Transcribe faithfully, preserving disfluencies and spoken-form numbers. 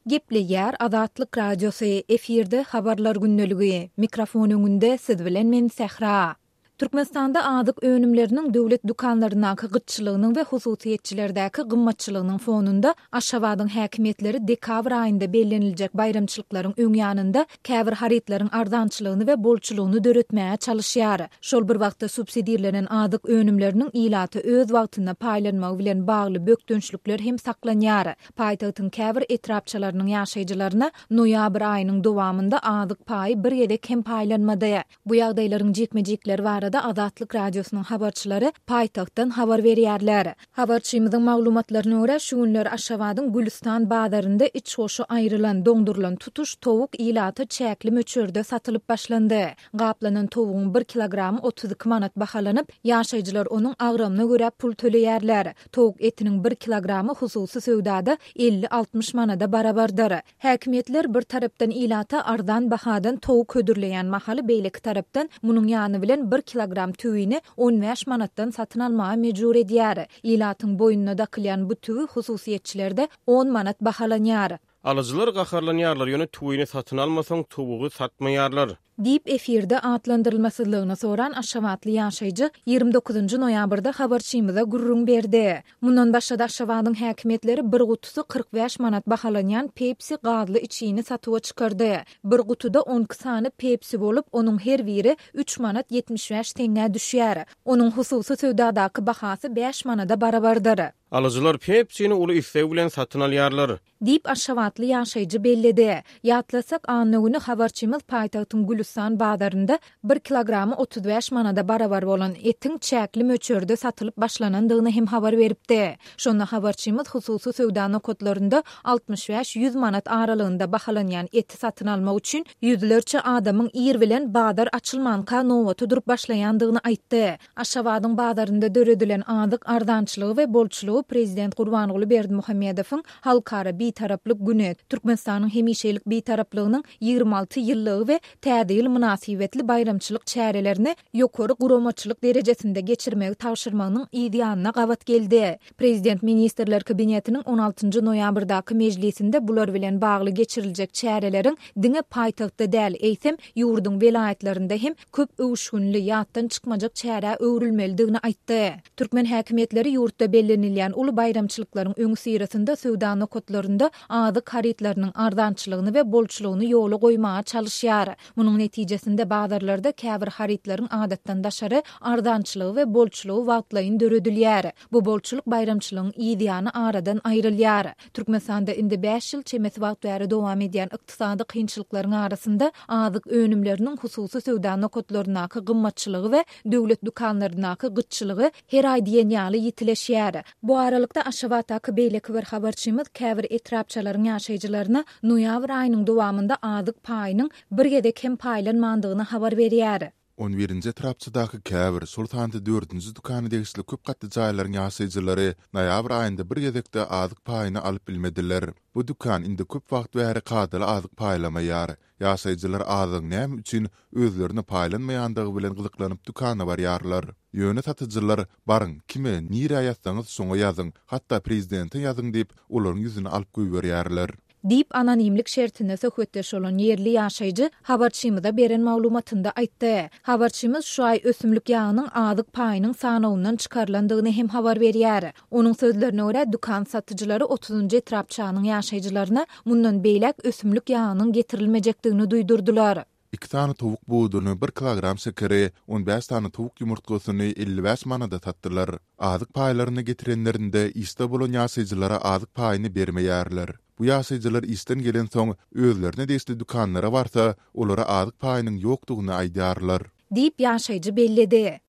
Gepli yer Azatlyk radiosu efirde habarlar günneligi. Mikrofon öňünde siz bilen men Sehra. Türkmenistanda adyk önümlerinin döwlet dukanlarynyň gyçylygynyň we hususiýetçilerdäki gymmatçylygynyň fonunda Aşgabatyň häkimetleri dekabr aýynda bellenilejek bayramçylyklaryň öňýanynda käbir haritlaryň arzançylygyny we bolçylygyny döretmäge çalışýar. Şol bir wagtda subsidiýalenen adyk önümleriniň ilaty öz wagtynda paýlanmagy bilen bagly bökdönçlükler hem saklanýar. Paýtagtyň käbir etrapçylarynyň ýaşaýjylaryna noýabr aýynyň dowamında adyk paý bir ýerde hem paýlanmady. Bu ýagdaýlaryň jekmejekleri var da Azatlyk radiosynyň habarçylary paýtagtdan habar berýärler. Habarçymyzyň maglumatlaryna görä şu günler Aşgabatyň Gülistan bazarynda iç hoşu aýrylan doňdurulan tutuş towuk ilaty çäkli möçürde satylyp başlandy. Gaplanan towugyň bir kilogramy otuz iki manat bahalanyp, ýaşaýjylar onuň agramyna görä pul töleýärler. Towuk etiniň bir kilogramy hususy söwdada elli altmış manada barabardyr. Häkimetler bir tarapdan ilata arzan bahadan towuk hödürleýän mahaly beýleki tarapdan munyň ýany bilen bir kilogram tüwini on beş manatdan satyn almaga mejbur edýär. Ilatyň boýununa dakylýan bu tüwi hususiýetçilerde on manat bahalanýar. Alıcılar gaharlanýarlar, ýöne tüwini satyn almasaň towugy satmaýarlar. Dip efirde atlandyrylmasynlygyny soran Aşgabatly ýaşaýjy ýygrimi dokuzunçy noýabrda habarçymyza gurrun berdi. Mundan başga Aşgabatyň häkimetleri bir gutusy kırk beş manat bahalanýan Pepsi gazly içini satyga çykardy. Bir gutuda on iki sany Pepsi bolup, onuň her biri üç manat yetmiş beş teňe düşýär. Onuň hususy söwdadaky bahasy beş manada barabardyr. Alıcılar Pepsi'ni uly islew bilen satyn alýarlar. Dip Aşgabatly ýaşaýjy bellidi. Ýatlasak anlygyny habarçymyz paýtagtyň Gülistan bazarynda bir kilogramy otuz beş manada barabar bolan etiň çäkli möçürde satylyp başlanandygyny hem habar beripdi. Şonda habarçymyz hususy söwda nokatlarynda altmış beş yüz manat aralygynda bahalanýan eti satyn almak üçin ýüzlerçe adamyň ýer bilen bazar açylmanka nowaty durup başlaýandygyny aýtdy. Aşgabatyň bazarynda döredilen adyk arzançylygy we bolçylygy Prezident Gurbanuly Berdimuhammedowyň halkara bitaraplyk güni, Türkmenistanyň hemişelik bitaraplygynyň ýygrimi alty ýyllygy we täze ýyl münasibetli bayramçylyk çärelerini ýokary guramaçylyk derejesinde geçirmegi tawşyrmagynyň ideýanyna gawat geldi. Prezident Ministrler Kabinetiniň on altynçy noýabrdaky mejlisinde bular bilen bagly geçiriljek çäreleriň diňe paýtagtda däl eýsem ýurduň welaýatlarynda hem köp öwüşgünli ýatdan çykmajak çäre öwrülmelidigini aýtdy. Türkmen häkimetleri ýurtda bellenilýän uly bayramçylyklaryň öňü sirasynda söwda nokatlarynda adyk haritlarynyň arzançylygyny we bolçylygyny ýola goýmaga çalışýar. Munyň netijesinde bazarlarda käbir haritlaryň adatdan daşary arzançylygy we bolçylygy wagtlaýyn döredilýär. Bu bolçylyk bayramçylygyň ideýany aradan aýrylýar. Türkmenistanda indi beş ýyl çemesi wagt bäri dowam edýän ykdysady kynçylyklaryň arasynda adyk önümleriniň hususy söwda nokatlarynyň gymmatçylygy we döwlet dukanlarynyň gyçylygy her aý diýen ýaly ýitileşýär. Bu aralykda Aşgabatdaky beýleki bir habarçymyz käbir etrapçylaryň ýaşaýjylaryna noýabr aýynyň dowamında adyk paýynyň bir gedek hem paýlanmandygyny habar berýär. on birinci etrapçydaky käbir Sultanda dördünçi dukany degisli köp gatly jaýlaryň ýaşaýjylary noýabr aýynda bir gedekde adyk paýyny alyp bilmediler. Bu dukan indi köp wagt bäri gadyly adyk paýlamaýar. Ýaşaýjylar adyň näme üçin özlerini paýlanmaýandygy bilen gyzyklanyp dukana barýarlar. Ýöne satyjylar barın kime nire ýatsaňyz şoňa ýazyň, hatda prezidente ýazyň diýip olaryň ýüzüne alyp goýberýärler. Dip anonimlik şertine söhbetdeş olan yerli ýaşaýjy habarçymyza beren maglumatynda aýtdy. Habarçymyz şu ay ösümlik ýagynyň adyk paýynyň sanawyndan çykarlandygyny hem habar berýär. Onuň sözlerine görä dukan satyjylary otuzunçy etrapçynyň ýaşaýjylaryna mundan beýlek ösümlik ýagynyň getirilmejekdigini duýdurdular. iki tane tavuk buğdunu, bir kilogram şekeri, on beş tane tavuk yumurtgasını elli beş manada tattılar. Adyk paýlaryny getirenlerinde iste bolan ýaşaýjylara adyk paýyny bermeýärler. Bu ýaşaýjylar isten gelen soň özlerine desli dukanlara barsa, olara adyk paýynyň ýokdugyny aýdýarlar. Diýip ýaşaýjy belledi.